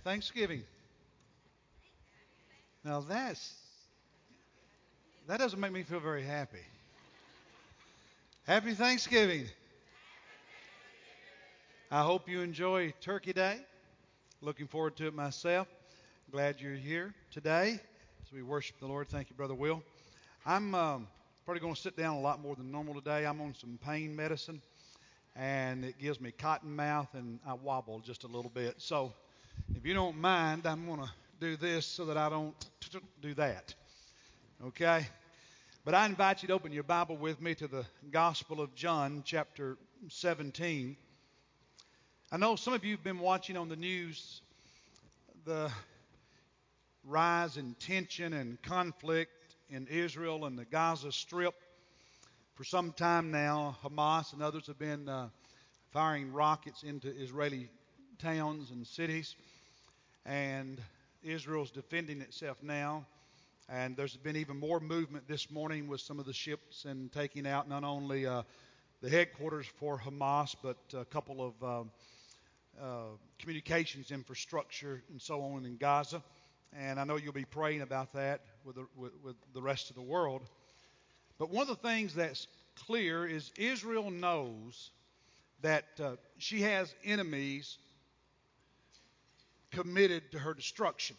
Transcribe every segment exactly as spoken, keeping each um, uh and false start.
Thanksgiving. Now that's that doesn't make me feel very happy. Happy Thanksgiving. I hope you enjoy Turkey Day. Looking forward to it myself. Glad you're here today as we worship the Lord. Thank you, Brother Will. I'm um, probably going to sit down a lot more than normal today. I'm on some pain medicine, and it gives me cotton mouth, and I wobble just a little bit. So if you don't mind, I'm going to do this so that I don't do that. Okay? But I invite you to open your Bible with me to the Gospel of John, chapter seventeen. I know some of you have been watching on the news the rise in tension and conflict in Israel and the Gaza Strip. For some time now, Hamas and others have been uh, firing rockets into Israeli towns and cities. And Israel's defending itself now. And there's been even more movement this morning with some of the ships and taking out not only uh, the headquarters for Hamas, but a couple of uh, uh, communications infrastructure and so on in Gaza. And I know you'll be praying about that with the, with, with the rest of the world. But one of the things that's clear is Israel knows that uh, she has enemies committed to her destruction.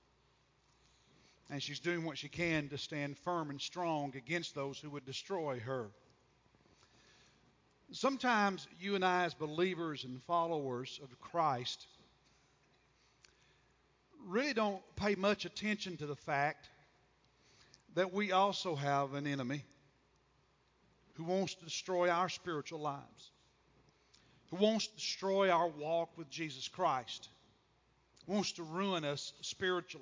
And she's doing what she can to stand firm and strong against those who would destroy her. Sometimes you and I as believers and followers of Christ really don't pay much attention to the fact that we also have an enemy who wants to destroy our spiritual lives, who wants to destroy our walk with Jesus Christ, wants to ruin us spiritually.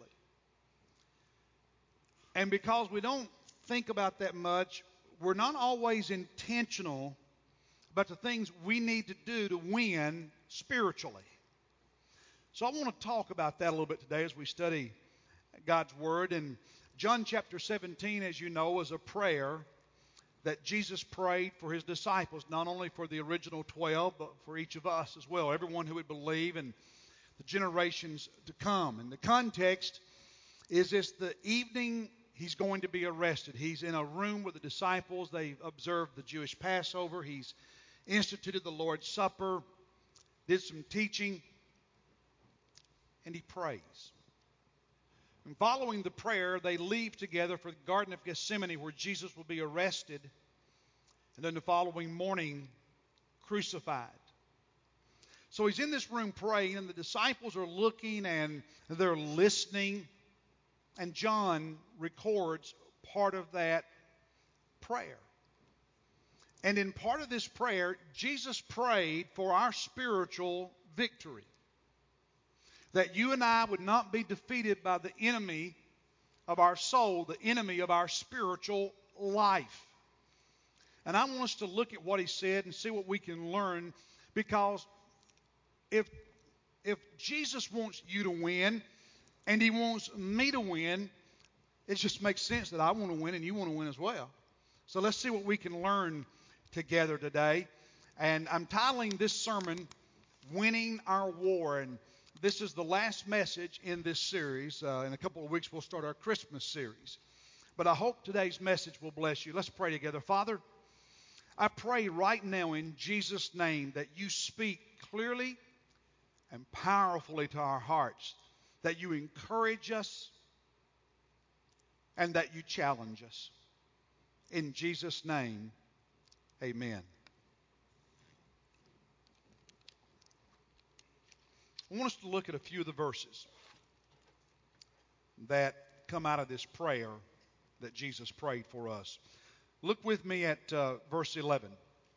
And because we don't think about that much, we're not always intentional about the things we need to do to win spiritually. So I want to talk about that a little bit today as we study God's Word. And John chapter seventeen, as you know, is a prayer that Jesus prayed for his disciples, not only for the original twelve, but for each of us as well, everyone who would believe and the generations to come. And the context is this: the evening he's going to be arrested. He's in a room with the disciples. They've observed the Jewish Passover. He's instituted the Lord's Supper, did some teaching, and he prays. And following the prayer, they leave together for the Garden of Gethsemane, where Jesus will be arrested, and then the following morning, crucified. So he's in this room praying, and the disciples are looking and they're listening. And John records part of that prayer. And in part of this prayer, Jesus prayed for our spiritual victory. That you and I would not be defeated by the enemy of our soul, the enemy of our spiritual life. And I want us to look at what he said and see what we can learn, because if, if Jesus wants you to win, and he wants me to win, it just makes sense that I want to win and you want to win as well. So let's see what we can learn together today. And I'm titling this sermon, Winning Our War. And this is the last message in this series. Uh, in a couple of weeks, we'll start our Christmas series. But I hope today's message will bless you. Let's pray together. Father, I pray right now in Jesus' name that you speak clearly and powerfully to our hearts, that you encourage us, and that you challenge us. In Jesus' name, amen. I want us to look at a few of the verses that come out of this prayer that Jesus prayed for us. Look with me at uh, verse eleven.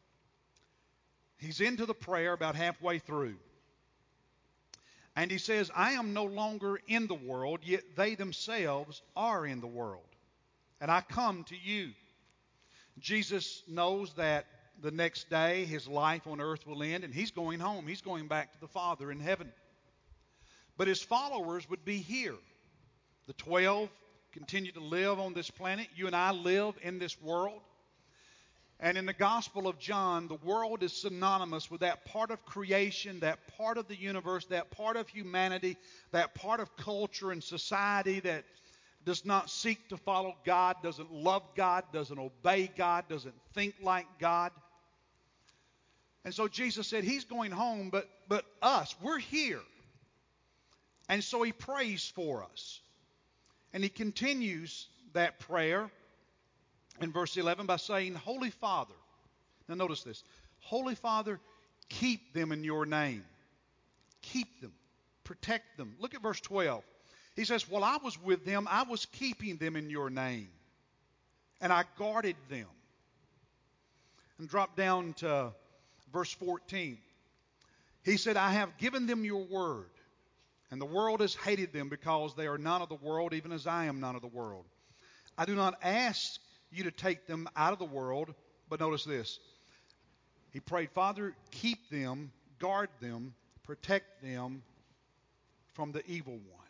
He's into the prayer about halfway through. And he says, I am no longer in the world, yet they themselves are in the world. And I come to you. Jesus knows that the next day his life on earth will end, and he's going home. He's going back to the Father in heaven. But his followers would be here. The twelve continue to live on this planet. You and I live in this world. And in the Gospel of John, the world is synonymous with that part of creation, that part of the universe, that part of humanity, that part of culture and society that does not seek to follow God, doesn't love God, doesn't obey God, doesn't think like God. And so Jesus said He's going home, but, but us, we're here. And so He prays for us. And He continues that prayer in verse eleven by saying, Holy Father. Now notice this. Holy Father, keep them in your name. Keep them. Protect them. Look at verse twelve. He says, while I was with them, I was keeping them in your name. And I guarded them. And drop down to verse fourteen. He said, I have given them your word. And the world has hated them because they are none of the world, even as I am none of the world. I do not ask you to take them out of the world, but notice this. He prayed, Father, keep them, guard them, protect them from the evil one.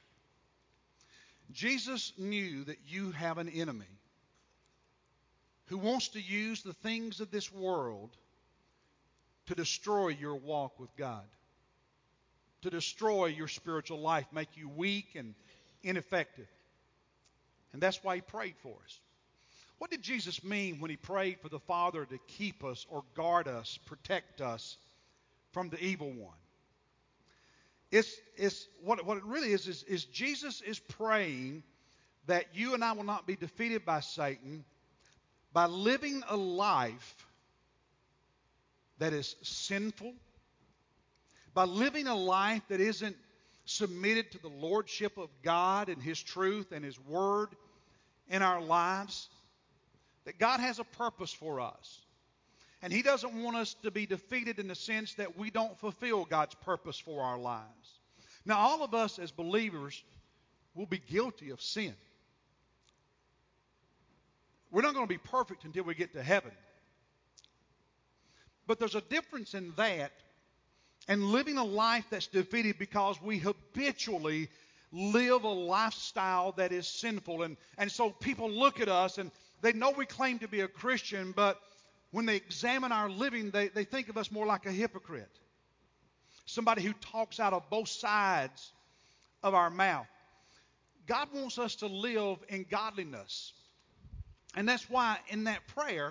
Jesus knew that you have an enemy who wants to use the things of this world to destroy your walk with God, to destroy your spiritual life, make you weak and ineffective. And that's why He prayed for us. What did Jesus mean when He prayed for the Father to keep us or guard us, protect us from the evil one? It's, it's what, what it really is, is, is Jesus is praying that you and I will not be defeated by Satan by living a life that is sinful, by living a life that isn't submitted to the lordship of God and His truth and His word in our lives. That God has a purpose for us. And He doesn't want us to be defeated in the sense that we don't fulfill God's purpose for our lives. Now, all of us as believers will be guilty of sin. We're not going to be perfect until we get to heaven. But there's a difference in that and living a life that's defeated because we habitually live a lifestyle that is sinful. And, and so people look at us and they know we claim to be a Christian, but when they examine our living, they, they think of us more like a hypocrite. Somebody who talks out of both sides of our mouth. God wants us to live in godliness. And that's why in that prayer,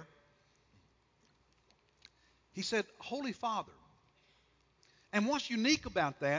He said, Holy Father. And what's unique about that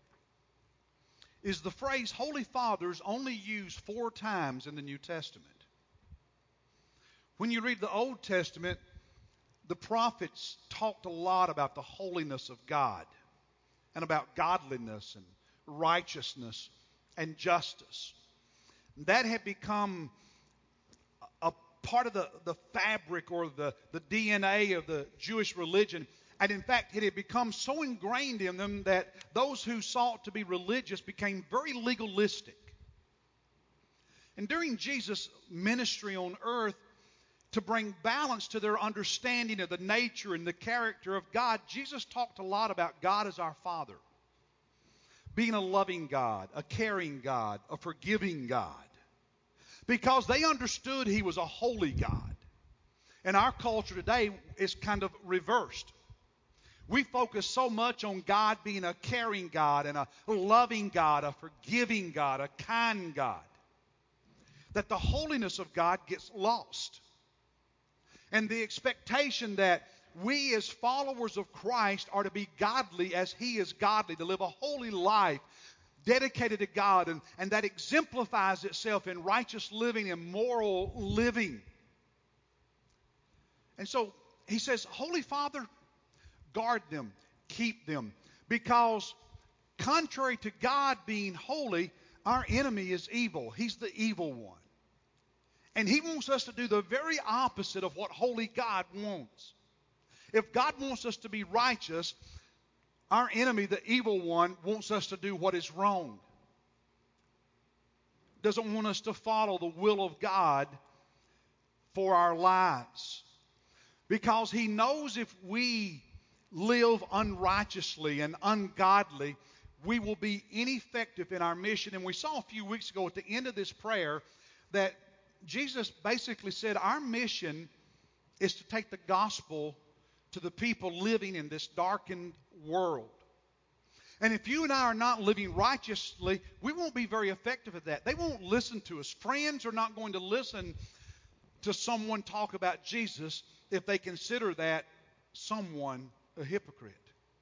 is the phrase Holy Father is only used four times in the New Testament. When you read the Old Testament, the prophets talked a lot about the holiness of God and about godliness and righteousness and justice. That had become a part of the, the fabric or the, the D N A of the Jewish religion. And in fact, it had become so ingrained in them that those who sought to be religious became very legalistic. And during Jesus' ministry on earth, to bring balance to their understanding of the nature and the character of God, Jesus talked a lot about God as our Father. Being a loving God, a caring God, a forgiving God. Because they understood He was a holy God. And our culture today is kind of reversed. We focus so much on God being a caring God and a loving God, a forgiving God, a kind God, that the holiness of God gets lost. And the expectation that we as followers of Christ are to be godly as He is godly, to live a holy life dedicated to God, and, and that exemplifies itself in righteous living and moral living. And so He says, Holy Father, guard them, keep them, because contrary to God being holy, our enemy is evil. He's the evil one. And He wants us to do the very opposite of what holy God wants. If God wants us to be righteous, our enemy, the evil one, wants us to do what is wrong. Doesn't want us to follow the will of God for our lives. Because he knows if we live unrighteously and ungodly, we will be ineffective in our mission. And we saw a few weeks ago at the end of this prayer that Jesus basically said our mission is to take the gospel to the people living in this darkened world. And if you and I are not living righteously, we won't be very effective at that. They won't listen to us. Friends are not going to listen to someone talk about Jesus if they consider that someone a hypocrite.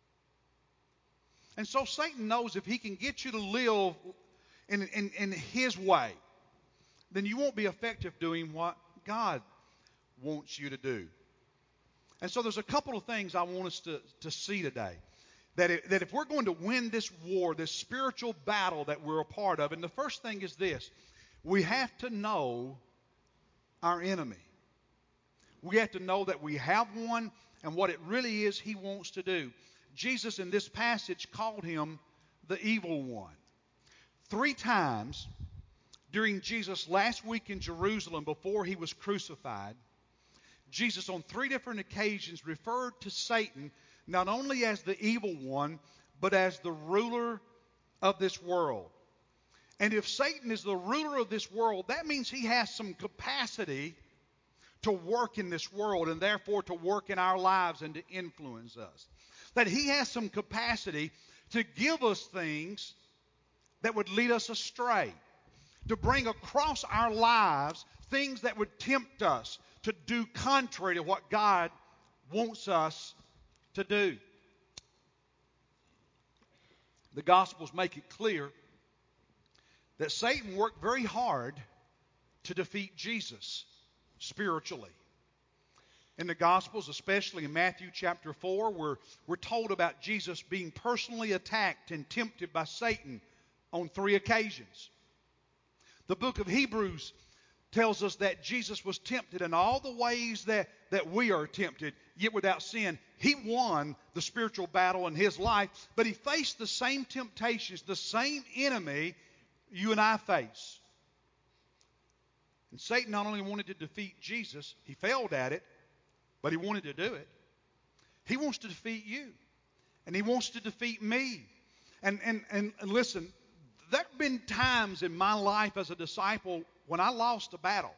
And so Satan knows if he can get you to live in, in, in his way, then you won't be effective doing what God wants you to do. And so there's a couple of things I want us to, to see today. That if, that if we're going to win this war, this spiritual battle that we're a part of, and the first thing is this: we have to know our enemy. We have to know that we have one and what it really is he wants to do. Jesus in this passage called him the evil one. Three times during Jesus' last week in Jerusalem before he was crucified, Jesus on three different occasions referred to Satan not only as the evil one, but as the ruler of this world. And if Satan is the ruler of this world, that means he has some capacity to work in this world and therefore to work in our lives and to influence us. That he has some capacity to give us things that would lead us astray, to bring across our lives things that would tempt us to do contrary to what God wants us to do. The Gospels make it clear that Satan worked very hard to defeat Jesus spiritually. In the Gospels, especially in Matthew chapter four, we're, we're told about Jesus being personally attacked and tempted by Satan on three occasions. The book of Hebrews tells us that Jesus was tempted in all the ways that, that we are tempted, yet without sin. He won the spiritual battle in his life, but he faced the same temptations, the same enemy you and I face. And Satan not only wanted to defeat Jesus, he failed at it, but he wanted to do it. He wants to defeat you, and he wants to defeat me. And, and, and listen, there have been times in my life as a disciple when I lost a battle.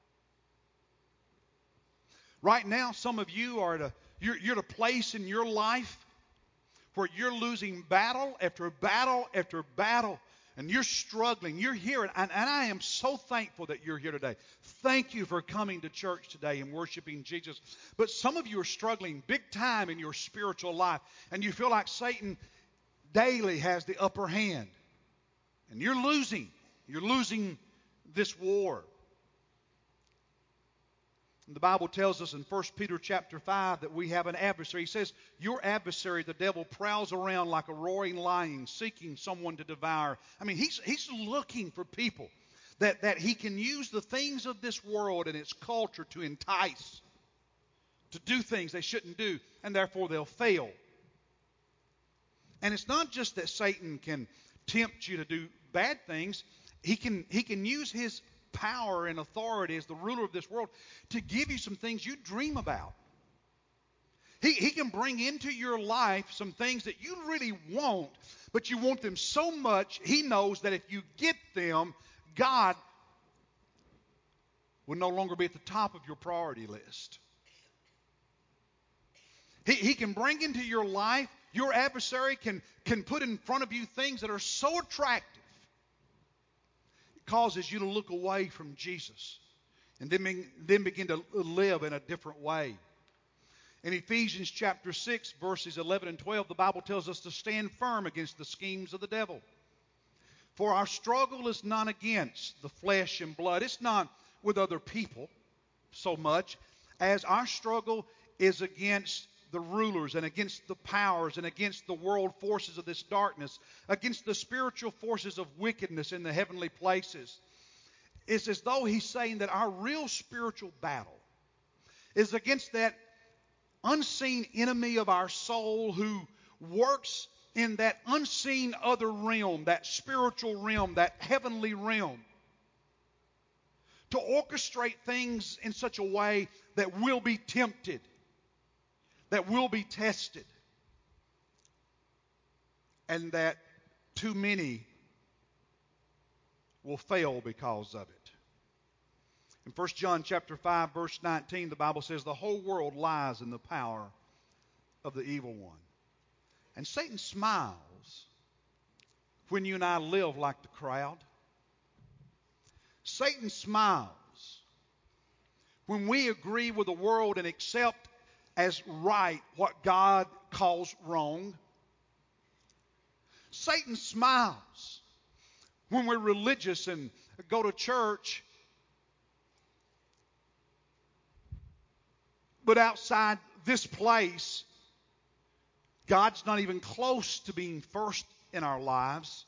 Right now, some of you are at a, you're, you're at a place in your life where you're losing battle after battle after battle, and you're struggling. You're here, and, and I am so thankful that you're here today. Thank you for coming to church today and worshiping Jesus. But some of you are struggling big time in your spiritual life, and you feel like Satan daily has the upper hand. And you're losing. You're losing this war. And the Bible tells us in First Peter chapter five that we have an adversary. He says, your adversary, the devil, prowls around like a roaring lion, seeking someone to devour. I mean, he's, he's looking for people that, that he can use the things of this world and its culture to entice, to do things they shouldn't do, and therefore they'll fail. And it's not just that Satan can tempt you to do bad things. He can, he can use his power and authority as the ruler of this world to give you some things you dream about. He, he can bring into your life some things that you really want, but you want them so much, he knows that if you get them, God will no longer be at the top of your priority list. He, he can bring into your life, your adversary can, can put in front of you things that are so attractive. It causes you to look away from Jesus and then, then begin to live in a different way. In Ephesians chapter six, verses eleven and twelve, the Bible tells us to stand firm against the schemes of the devil. For our struggle is not against the flesh and blood. It's not with other people so much as our struggle is against the rulers and against the powers and against the world forces of this darkness, against the spiritual forces of wickedness in the heavenly places. It's as though he's saying that our real spiritual battle is against that unseen enemy of our soul who works in that unseen other realm, that spiritual realm, that heavenly realm, to orchestrate things in such a way that we'll be tempted, that will be tested, and that too many will fail because of it. In First John chapter five, verse nineteen, the Bible says, the whole world lies in the power of the evil one. And Satan smiles when you and I live like the crowd. Satan smiles when we agree with the world and accept as right what God calls wrong. Satan smiles when we're religious and go to church, but outside this place, God's not even close to being first in our lives.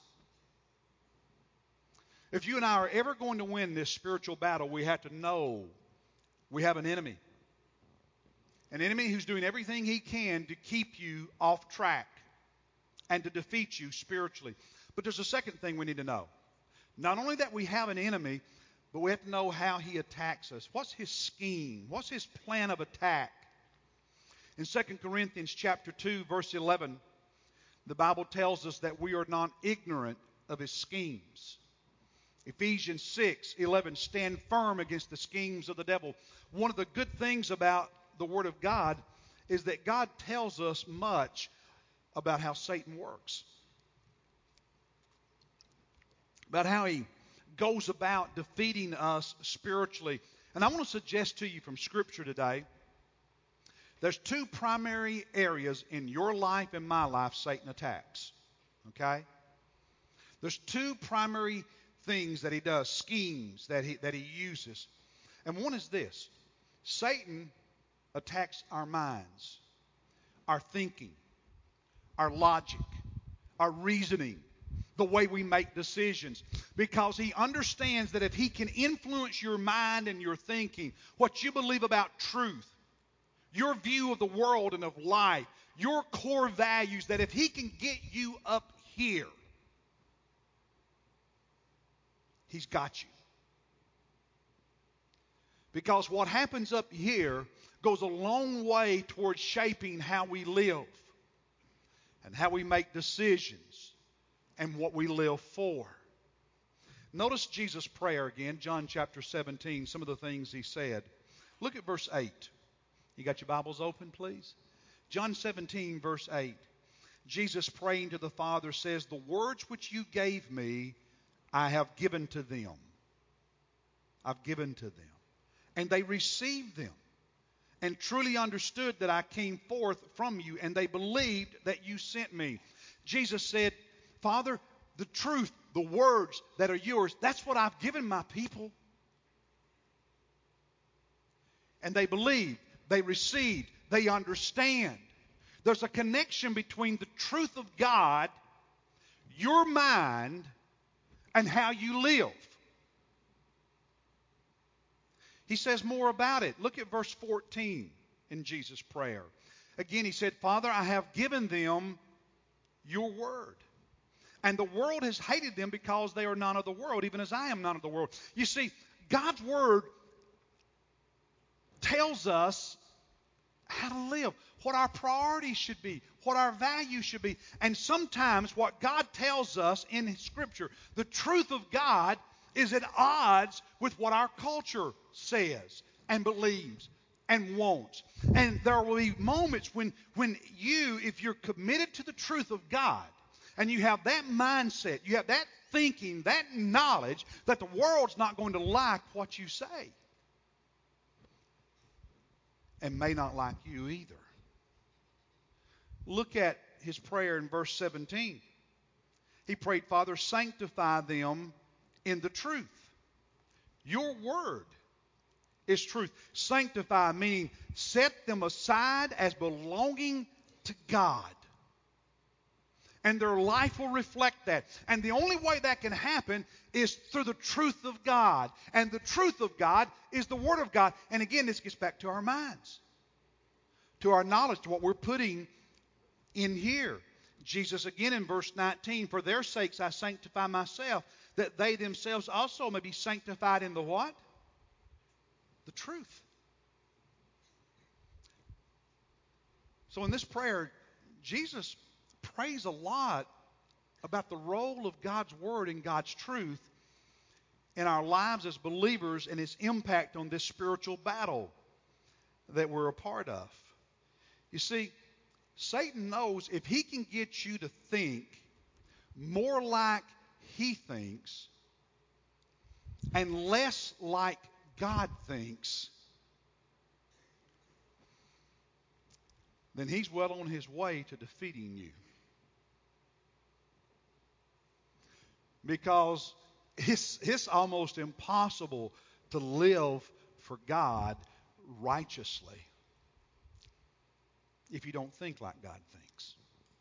If you and I are ever going to win this spiritual battle, we have to know we have an enemy. An enemy who's doing everything he can to keep you off track and to defeat you spiritually. But there's a second thing we need to know. Not only that we have an enemy, but we have to know how he attacks us. What's his scheme? What's his plan of attack? In Second Corinthians chapter two, verse eleven, the Bible tells us that we are not ignorant of his schemes. Ephesians six eleven, stand firm against the schemes of the devil. One of the good things about the Word of God is that God tells us much about how Satan works, about how he goes about defeating us spiritually. And I want to suggest to you from Scripture today, there's two primary areas in your life and my life Satan attacks. Okay? There's two primary things that he does, schemes that he that he uses. And one is this. Satan attacks our minds, our thinking, our logic, our reasoning, the way we make decisions. Because he understands that if he can influence your mind and your thinking, what you believe about truth, your view of the world and of life, your core values, that if he can get you up here, he's got you. Because what happens up here goes a long way towards shaping how we live and how we make decisions and what we live for. Notice Jesus' prayer again, John chapter seventeen, some of the things he said. Look at verse eight. You got your Bibles open, please? John seventeen, verse eight. Jesus praying to the Father says, the words which you gave me, I have given to them. I've given to them. And they received them and truly understood that I came forth from you, and they believed that you sent me. Jesus said, Father, the truth, the words that are yours, that's what I've given my people. And they believed, they received, they understand. There's a connection between the truth of God, your mind, and how you live. He says more about it. Look at verse fourteen in Jesus' prayer. Again, he said, Father, I have given them your word. And the world has hated them because they are not of the world, even as I am not of the world. You see, God's word tells us how to live, what our priorities should be, what our values should be. And sometimes what God tells us in Scripture, the truth of God, is at odds with what our culture says and believes and wants. And there will be moments when, when you, if you're committed to the truth of God, and you have that mindset, you have that thinking, that knowledge, that the world's not going to like what you say. And may not like you either. Look at his prayer in verse seventeen. He prayed, Father, sanctify them in the truth. Your word is truth. Sanctify meaning set them aside as belonging to God. And their life will reflect that. And the only way that can happen is through the truth of God. And the truth of God is the Word of God. And again, this gets back to our minds, to our knowledge, to what we're putting in here. Jesus again in verse nineteen, for their sakes I sanctify myself, that they themselves also may be sanctified in the what? The truth. So in this prayer, Jesus prays a lot about the role of God's Word and God's truth in our lives as believers and its impact on this spiritual battle that we're a part of. You see, Satan knows if he can get you to think more like he thinks and less like God thinks, then he's well on his way to defeating you. Because it's, it's almost impossible to live for God righteously if you don't think like God thinks.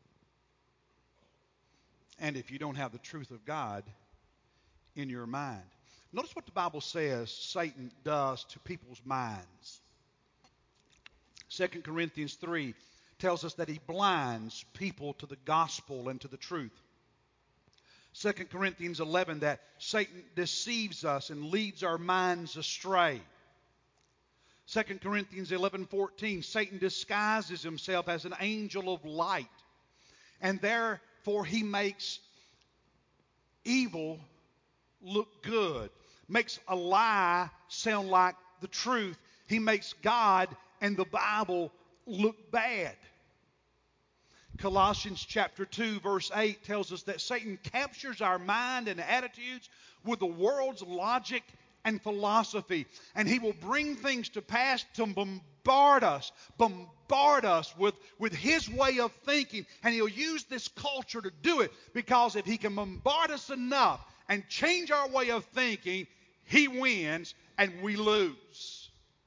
And if you don't have the truth of God in your mind. Notice what the Bible says Satan does to people's minds. Second Corinthians three tells us that he blinds people to the gospel and to the truth. Second Corinthians eleven, that Satan deceives us and leads our minds astray. Second Corinthians eleven fourteen, Satan disguises himself as an angel of light, and therefore he makes evil look good, makes a lie sound like the truth. He makes God and the Bible look bad. Colossians chapter two verse eight tells us that Satan captures our mind and attitudes with the world's logic and philosophy. And he will bring things to pass to bombard us, bombard us with, with his way of thinking. And he'll use this culture to do it, because if he can bombard us enough and change our way of thinking, he wins and we lose.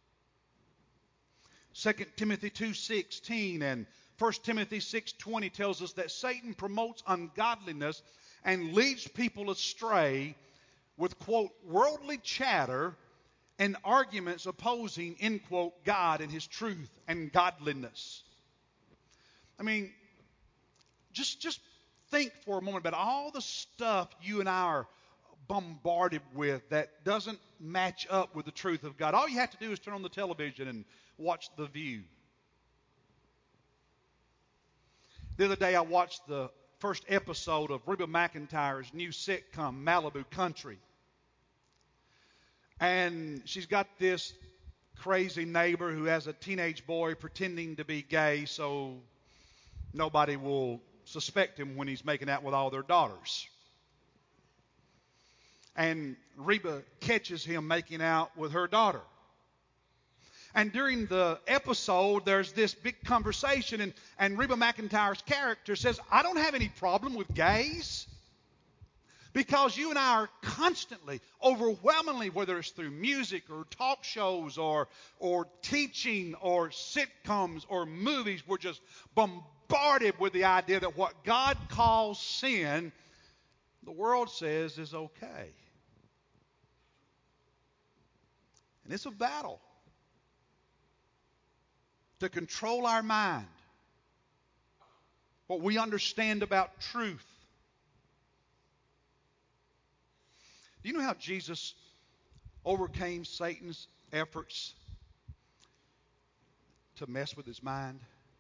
Second Timothy two sixteen and First Timothy six twenty tells us that Satan promotes ungodliness and leads people astray with, quote, worldly chatter and arguments opposing, end quote, God and his truth and godliness. I mean, just, just think for a moment about all the stuff you and I are bombarded with that doesn't match up with the truth of God. All you have to do is turn on the television and watch The View. The other day I watched the first episode of Reba McEntire's new sitcom, Malibu Country. And she's got this crazy neighbor who has a teenage boy pretending to be gay so nobody will suspect him when he's making out with all their daughters. And Reba catches him making out with her daughter. And during the episode, there's this big conversation, and, and Reba McEntire's character says, I don't have any problem with gays, because you and I are constantly, overwhelmingly, whether it's through music or talk shows or, or teaching or sitcoms or movies, we're just bombarded with the idea that what God calls sin, the world says is okay. And it's a battle to control our mind, what we understand about truth. Do you know how Jesus overcame Satan's efforts to mess with his mind?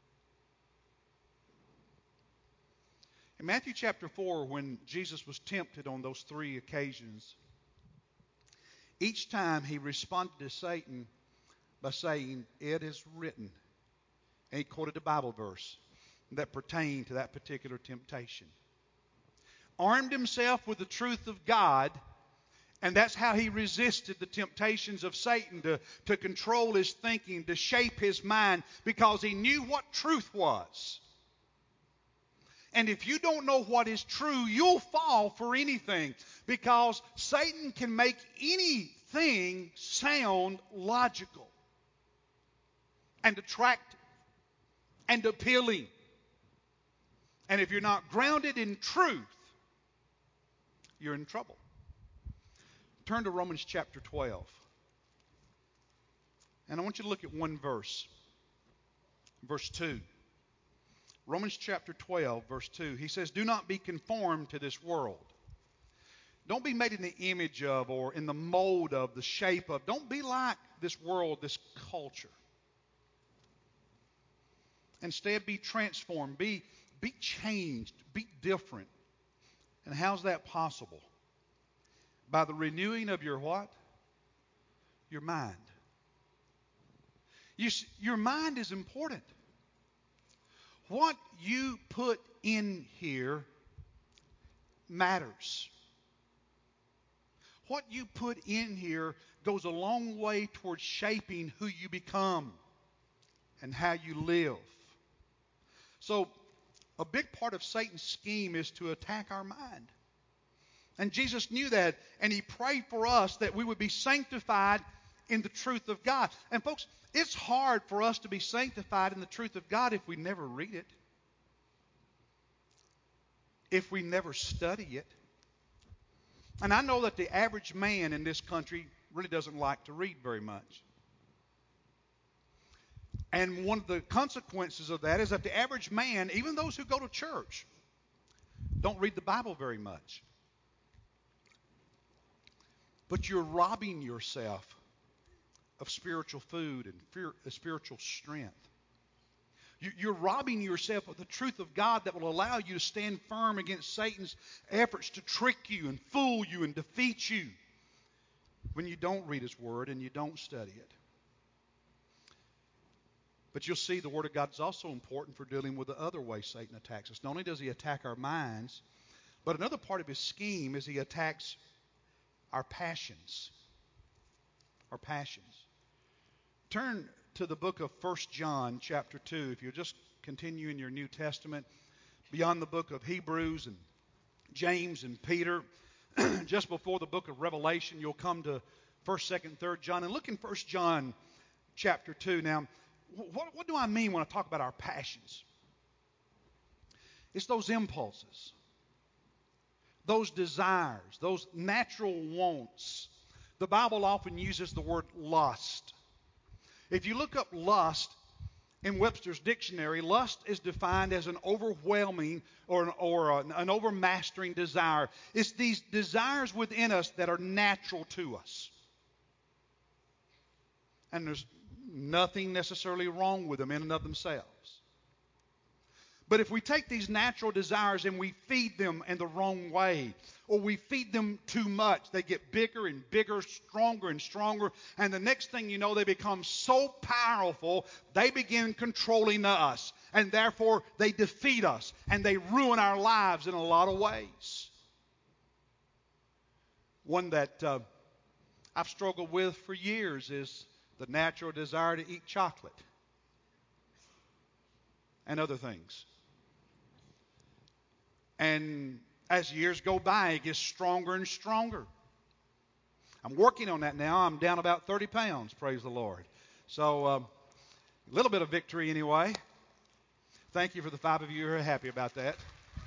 In Matthew chapter four, when Jesus was tempted on those three occasions, each time he responded to Satan by saying, it is written. And he quoted a Bible verse that pertained to that particular temptation. Armed himself with the truth of God, and that's how he resisted the temptations of Satan to, to control his thinking, to shape his mind, because he knew what truth was. And if you don't know what is true, you'll fall for anything, because Satan can make anything sound logical and attractive and appealing. And if you're not grounded in truth, you're in trouble. Turn to Romans chapter twelve. And I want you to look at one verse. Verse two. Romans chapter twelve, verse two. He says, do not be conformed to this world. Don't be made in the image of, or in the mold of, the shape of. Don't be like this world, this culture. Instead, be transformed. Be, be changed. Be different. And how's that possible? By the renewing of your what? Your mind. You, your mind is important. What you put in here matters. What you put in here goes a long way towards shaping who you become and how you live. So, a big part of Satan's scheme is to attack our mind. And Jesus knew that, and He prayed for us that we would be sanctified in the truth of God. And folks, it's hard for us to be sanctified in the truth of God if we never read it, if we never study it. And I know that the average man in this country really doesn't like to read very much. And one of the consequences of that is that the average man, even those who go to church, don't read the Bible very much. But you're robbing yourself of spiritual food and fear, uh, spiritual strength. You, you're robbing yourself of the truth of God that will allow you to stand firm against Satan's efforts to trick you and fool you and defeat you when you don't read His Word and you don't study it. But you'll see the Word of God is also important for dealing with the other way Satan attacks us. Not only does he attack our minds, but another part of his scheme is he attacks our passions. Our passions. Turn to the book of First John chapter two. If you'll just continue in your New Testament, beyond the book of Hebrews and James and Peter, just before the book of Revelation, you'll come to First, Second, Third John. And look in First John chapter two. Now, what, what do I mean when I talk about our passions? It's those impulses, those desires, those natural wants. The Bible often uses the word lust. If you look up lust in Webster's dictionary, lust is defined as an overwhelming or an, or an, an overmastering desire. It's these desires within us that are natural to us. And there's nothing necessarily wrong with them in and of themselves. But if we take these natural desires and we feed them in the wrong way, or we feed them too much, they get bigger and bigger, stronger and stronger, and the next thing you know, they become so powerful, they begin controlling us, and therefore they defeat us, and they ruin our lives in a lot of ways. One that uh, I've struggled with for years is the natural desire to eat chocolate and other things. And as years go by, it gets stronger and stronger. I'm working on that now. I'm down about thirty pounds, praise the Lord. So um, a little bit of victory anyway. Thank you for the five of you who are happy about that.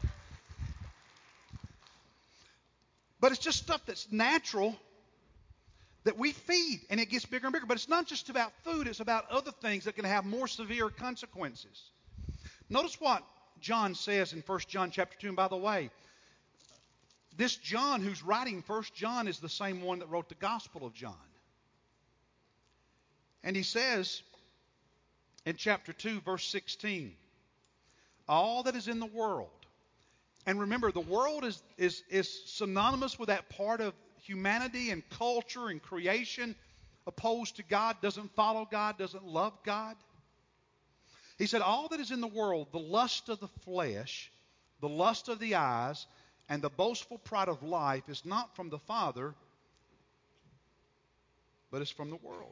But it's just stuff that's natural that we feed, and it gets bigger and bigger. But it's not just about food. It's about other things that can have more severe consequences. Notice what John says in First John chapter two. And by the way, this John who's writing First John is the same one that wrote the Gospel of John. And he says in chapter two, verse sixteen, all that is in the world. And remember, the world is, is, is synonymous with that part of humanity and culture and creation opposed to God, doesn't follow God, doesn't love God. He said, all that is in the world, the lust of the flesh, the lust of the eyes, and the boastful pride of life is not from the Father, but is from the world.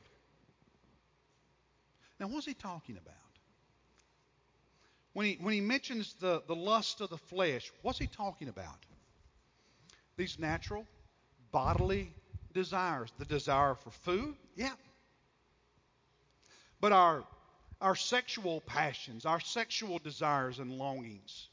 Now, what's he talking about? When he, when he mentions the, the lust of the flesh, what's he talking about? These natural, bodily desires. The desire for food, yeah. But our Our sexual passions, our sexual desires and longings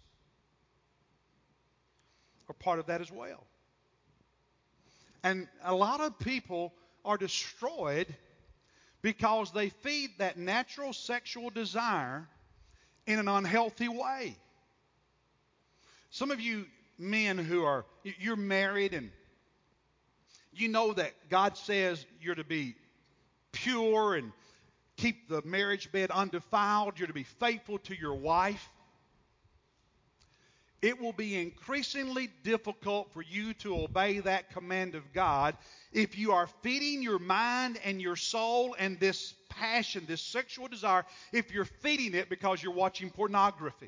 are part of that as well. And a lot of people are destroyed because they feed that natural sexual desire in an unhealthy way. Some of you men who are, you're married and you know that God says you're to be pure and keep the marriage bed undefiled. You're to be faithful to your wife. it will be increasingly difficult for you to obey that command of God if you are feeding your mind and your soul and this passion, this sexual desire, if you're feeding it because you're watching pornography.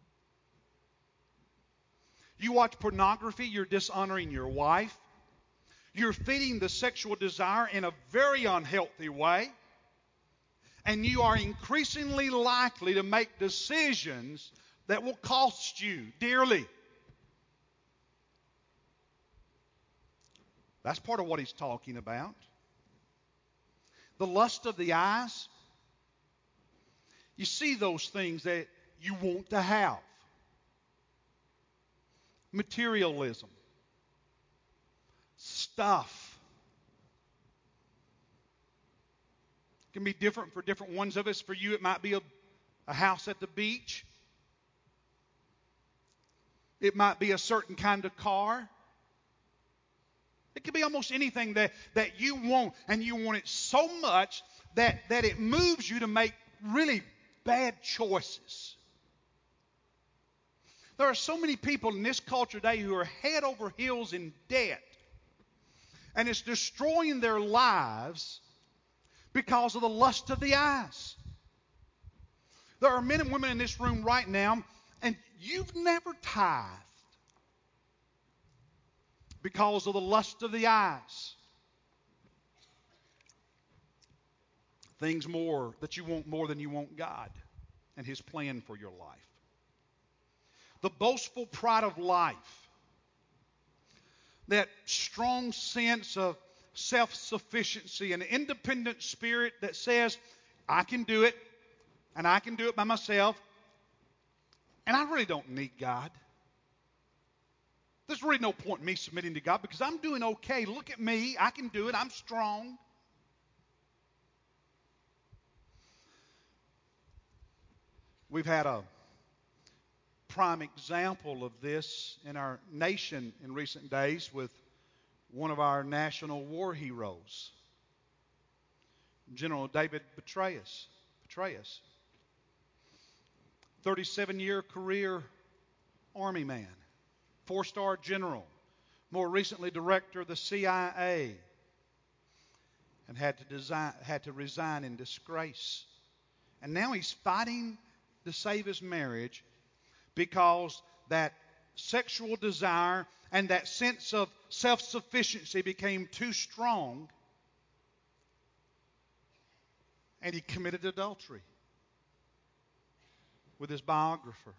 You watch pornography, you're dishonoring your wife. You're feeding the sexual desire in a very unhealthy way. And you are increasingly likely to make decisions that will cost you dearly. That's part of what he's talking about. The lust of the eyes. You see those things that you want to have. Materialism. Stuff. It can be different for different ones of us. For you, it might be a, a house at the beach. It might be a certain kind of car. It could be almost anything that, that you want, and you want it so much that, that it moves you to make really bad choices. There are so many people in this culture today who are head over heels in debt, and it's destroying their lives because of the lust of the eyes. There are men and women in this room right now, and you've never tithed because of the lust of the eyes. Things more that you want more than you want God and His plan for your life. The boastful pride of life. That strong sense of self-sufficiency, an independent spirit that says, I can do it, and I can do it by myself, and I really don't need God. There's really no point in me submitting to God because I'm doing okay. Look at me. I can do it. I'm strong. We've had a prime example of this in our nation in recent days with one of our national war heroes, General David Petraeus. Petraeus. thirty-seven-year career Army man, four-star general, more recently director of the C I A, and had to, design, had to resign in disgrace. And now he's fighting to save his marriage because that sexual desire and that sense of self-sufficiency became too strong, and he committed adultery with his biographer.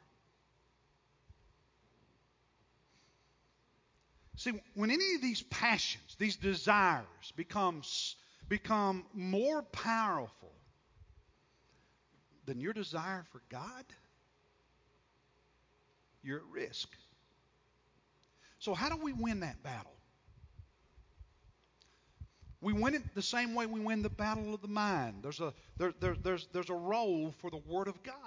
See, when any of these passions, these desires become, become more powerful than your desire for God, you're at risk. So how do we win that battle? We win it the same way we win the battle of the mind. There's a, there, there, there's, there's a role for the Word of God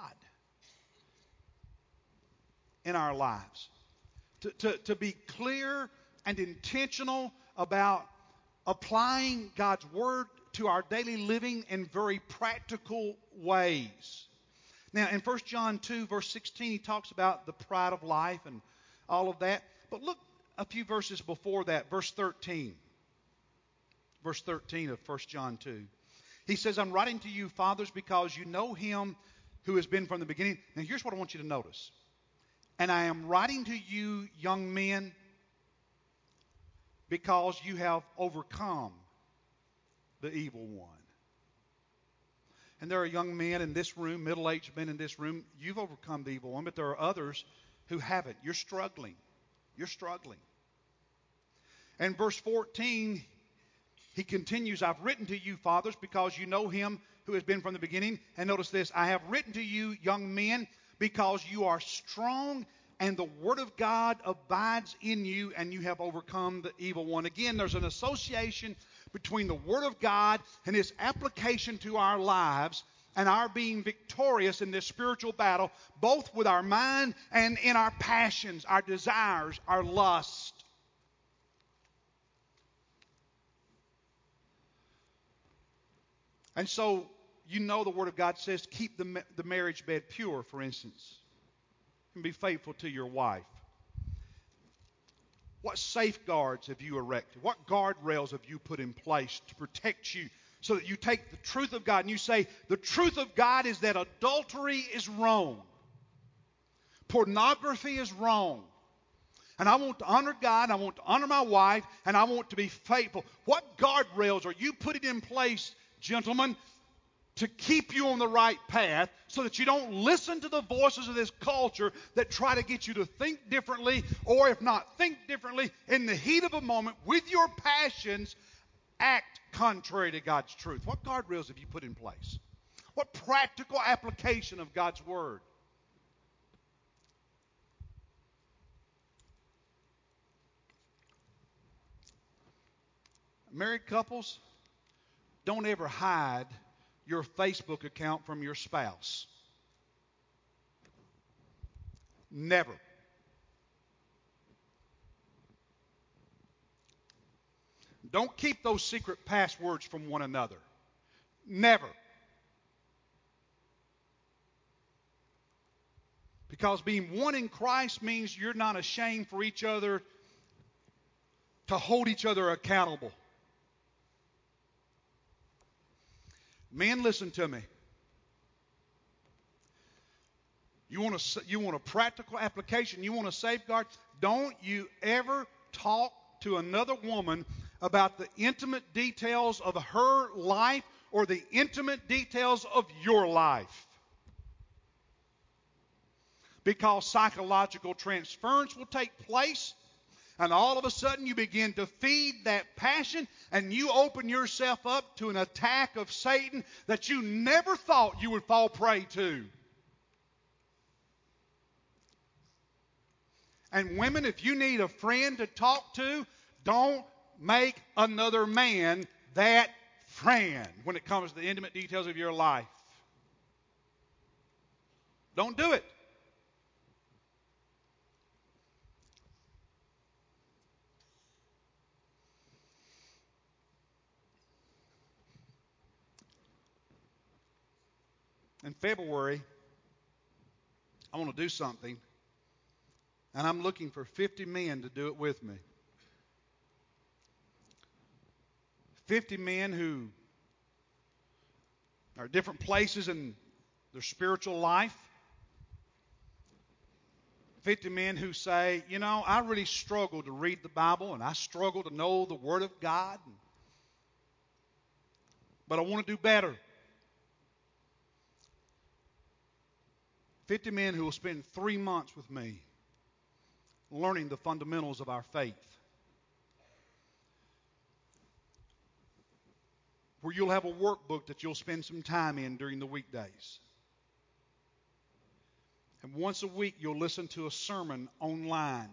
in our lives. To, to, to be clear and intentional about applying God's Word to our daily living in very practical ways. Now, in First John two, verse sixteen, he talks about the pride of life and all of that. But look a few verses before that, verse thirteen. Verse thirteen of First John two. He says, I'm writing to you, fathers, because you know Him who has been from the beginning. Now, here's what I want you to notice. And I am writing to you, young men, because you have overcome the evil one. And there are young men in this room, middle-aged men in this room. You've overcome the evil one, but there are others who haven't. You're struggling. You're struggling. And verse fourteen, he continues, I've written to you, fathers, because you know Him who has been from the beginning. And notice this, I have written to you, young men, because you are strong and the Word of God abides in you and you have overcome the evil one. Again, there's an association between the Word of God and its application to our lives and our being victorious in this spiritual battle, both with our mind and in our passions, our desires, our lust. And so, you know the Word of God says keep the, the marriage bed pure, for instance. and be faithful to your wife. What safeguards have you erected? What guardrails have you put in place to protect you so that you take the truth of God and you say, the truth of God is that adultery is wrong. Pornography is wrong. And I want to honor God, I want to honor my wife, and I want to be faithful. What guardrails are you putting in place, gentlemen, to keep you on the right path so that you don't listen to the voices of this culture that try to get you to think differently, or if not think differently, in the heat of a moment with your passions, act contrary to God's truth? What guardrails have you put in place? What practical application of God's Word? Married couples, don't ever hide your Facebook account from your spouse. Never. Don't keep those secret passwords from one another. Never. Because being one in Christ means you're not ashamed for each other to hold each other accountable. Men, listen to me. You want a, you want a practical application? You want a safeguard? Don't you ever talk to another woman about the intimate details of her life or the intimate details of your life. Because psychological transference will take place, and all of a sudden you begin to feed that passion, and you open yourself up to an attack of Satan that you never thought you would fall prey to. And women, if you need a friend to talk to, don't make another man that friend when it comes to the intimate details of your life. Don't do it. In February, I want to do something, and I'm looking for fifty men to do it with me. fifty men who are at different places in their spiritual life. fifty men who say, you know, I really struggle to read the Bible, and I struggle to know the Word of God, but I want to do better. fifty men who will spend three months with me learning the fundamentals of our faith. Where you'll have a workbook that you'll spend some time in during the weekdays. And once a week you'll listen to a sermon online.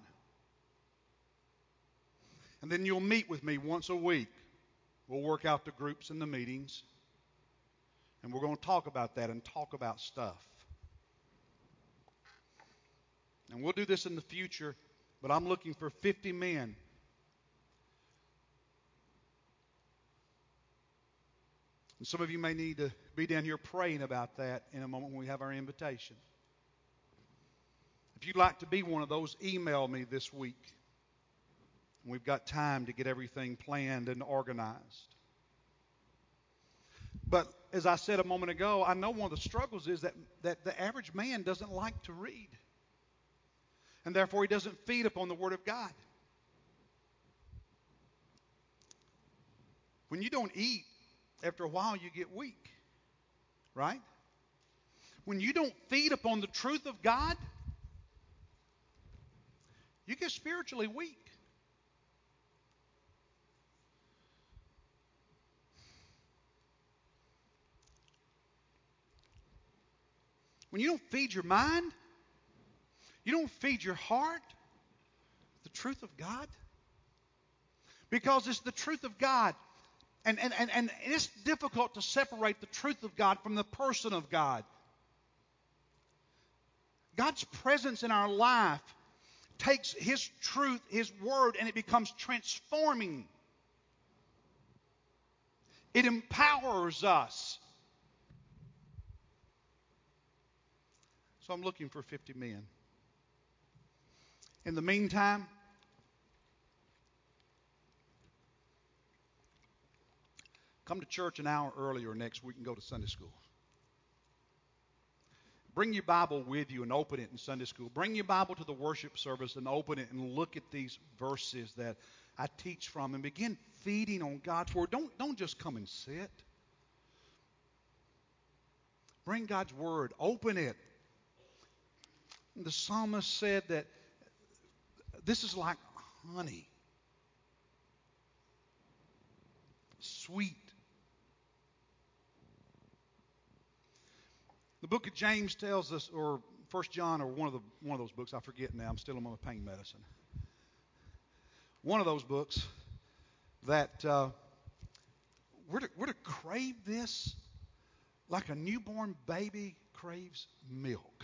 And then you'll meet with me once a week. We'll work out the groups and the meetings. And we're going to talk about that and talk about stuff. And we'll do this in the future, but I'm looking for fifty men. And some of you may need to be down here praying about that in a moment when we have our invitation. If you'd like to be one of those, email me this week. We've got time to get everything planned and organized. But as I said a moment ago, I know one of the struggles is that, that the average man doesn't like to read. And therefore he doesn't feed upon the Word of God. When you don't eat, after a while you get weak. Right? When you don't feed upon the truth of God, you get spiritually weak. When you don't feed your mind, you don't feed your heart the truth of God. Because it's the truth of God. And, and, and, and it's difficult to separate the truth of God from the person of God. God's presence in our life takes His truth, His Word, and it becomes transforming. It empowers us. So I'm looking for fifty men. In the meantime, come to church an hour earlier next week and go to Sunday school. Bring your Bible with you and open it in Sunday school. Bring your Bible to the worship service and open it and look at these verses that I teach from and begin feeding on God's Word. Don't, don't just come and sit. Bring God's Word. Open it. The psalmist said that this is like honey. Sweet. The book of James tells us, or First John, or one of the one of those books, I forget now. I'm still on my pain medicine. One of those books that uh, we're to, we're to crave this like a newborn baby craves milk.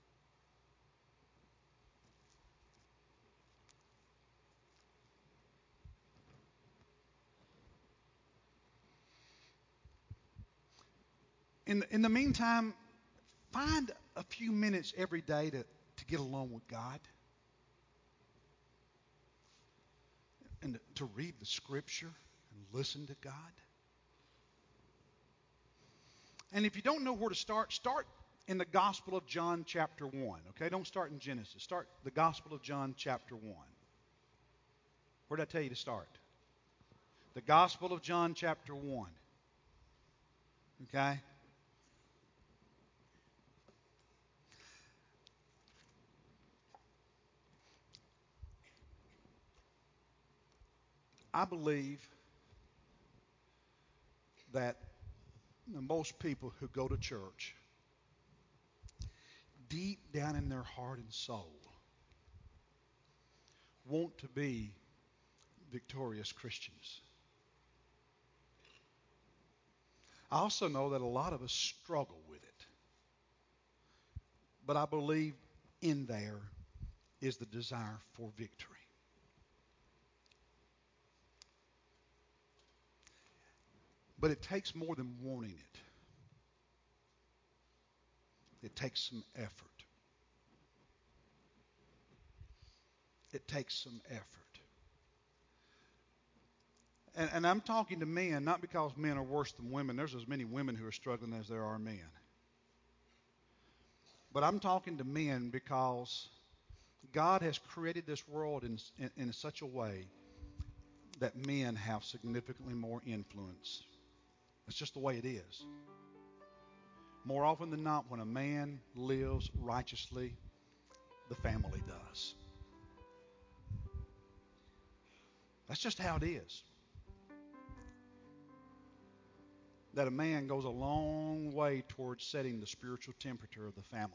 In the, in the meantime, find a few minutes every day to, to get along with God and to, to read the Scripture and listen to God. And if you don't know where to start, start in the Gospel of John chapter one. Okay, don't start in Genesis. Start the Gospel of John chapter one. Where did I tell you to start? The Gospel of John chapter one. Okay? I believe that most people who go to church, deep down in their heart and soul, want to be victorious Christians. I also know that a lot of us struggle with it. But I believe in there is the desire for victory. But it takes more than wanting it. It takes some effort. It takes some effort. And, and I'm talking to men, not because men are worse than women. There's as many women who are struggling as there are men. But I'm talking to men because God has created this world in, in, in such a way that men have significantly more influence. It's just the way it is. More often than not, when a man lives righteously, the family does. That's just how it is. That a man goes a long way towards setting the spiritual temperature of the family.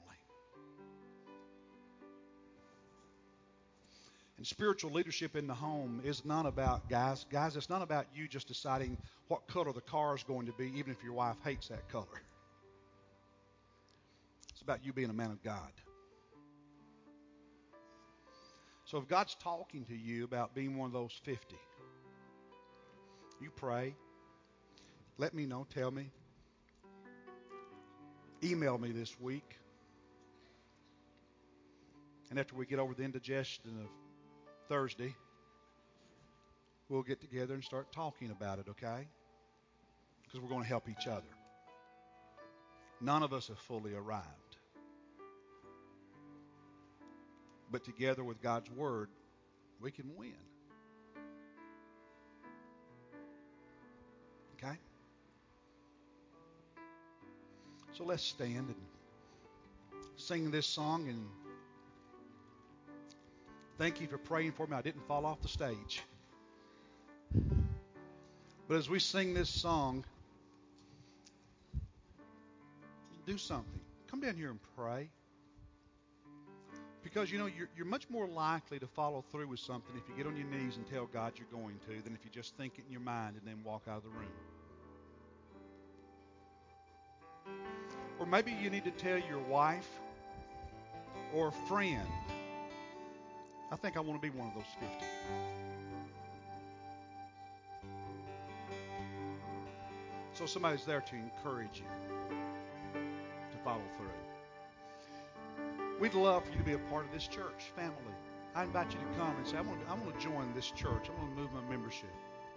And spiritual leadership in the home is not about, guys, guys, it's not about you just deciding what color the car is going to be, even if your wife hates that color. It's about you being a man of God. So if God's talking to you about being one of those fifty, you pray. Let me know. Tell me. Email me this week. And after we get over the indigestion of Thursday, we'll get together and start talking about it, okay? Because we're going to help each other. None of us have fully arrived. But together with God's Word, we can win. Okay? So let's stand and sing this song, and thank you for praying for me. I didn't fall off the stage. But as we sing this song, do something. Come down here and pray. Because, you know, you're, you're much more likely to follow through with something if you get on your knees and tell God you're going to than if you just think it in your mind and then walk out of the room. Or maybe you need to tell your wife or a friend, I think I want to be one of those fifty. So somebody's there to encourage you to follow through. We'd love for you to be a part of this church family. I invite you to come and say, I want to, I want to join this church. I want to move my membership.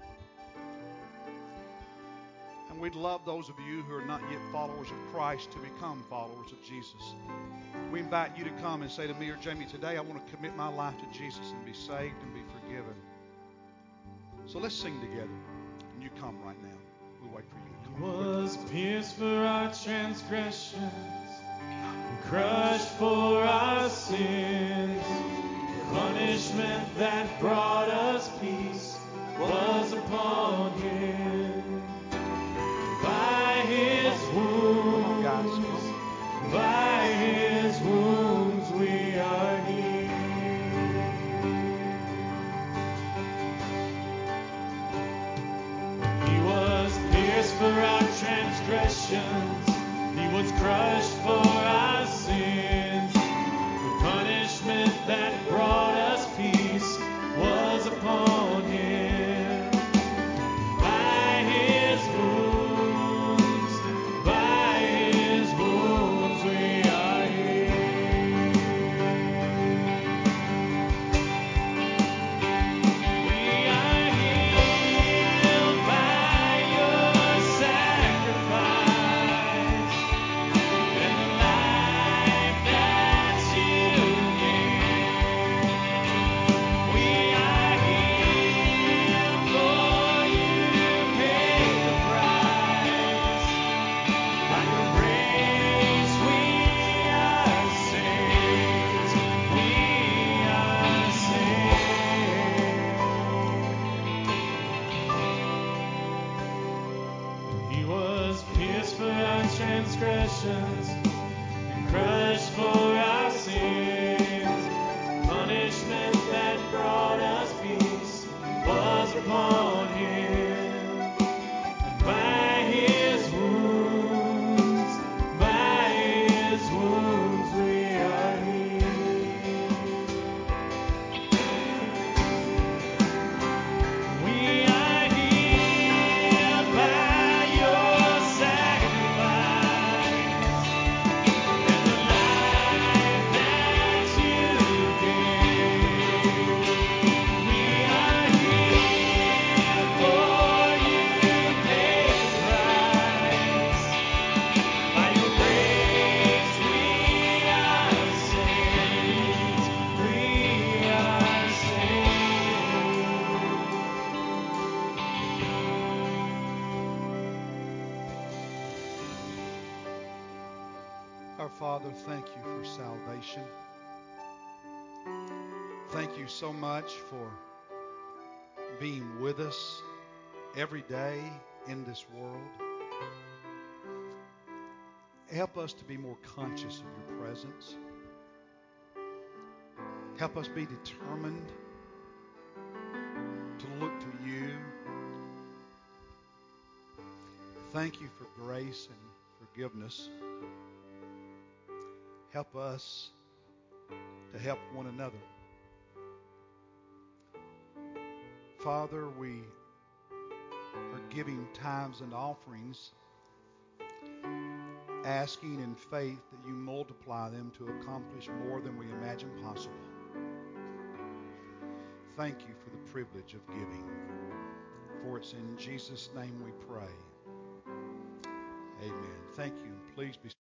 And we'd love those of you who are not yet followers of Christ to become followers of Jesus. We invite you to come and say to me or Jamie, today I want to commit my life to Jesus and be saved and be forgiven. So let's sing together. And you come right now. We'll wait for you to come. He was pierced for our transgressions, crushed for our sins. The punishment that brought us peace was upon him. By his wounds, by his wounds we are healed. He was pierced for our transgressions, he was crushed for our sins. The punishment that brought us peace was upon him. By his wounds, by his wounds we are healed. We are healed by your sacrifice and the life that you gave. We are healed for you paid the price. By your grace we are saved. We are saved. He was pierced for our transgressions and crushed for our sins. Punishment that brought us peace was upon him. And by his wounds, by his wounds we are healed. We are healed by your sacrifice and the life that you gave. We are healed for you paid the price. By your grace we are saved. We are saved. Our Father, thank you for salvation. Thank you so much for being with us every day in this world. Help us to be more conscious of your presence. Help us be determined to look to you. Thank you for grace and forgiveness. Help us to help one another. Father, we are giving tithes and offerings, asking in faith that you multiply them to accomplish more than we imagine possible. Thank you for the privilege of giving. For it's in Jesus' name we pray. Amen. Thank you. Please be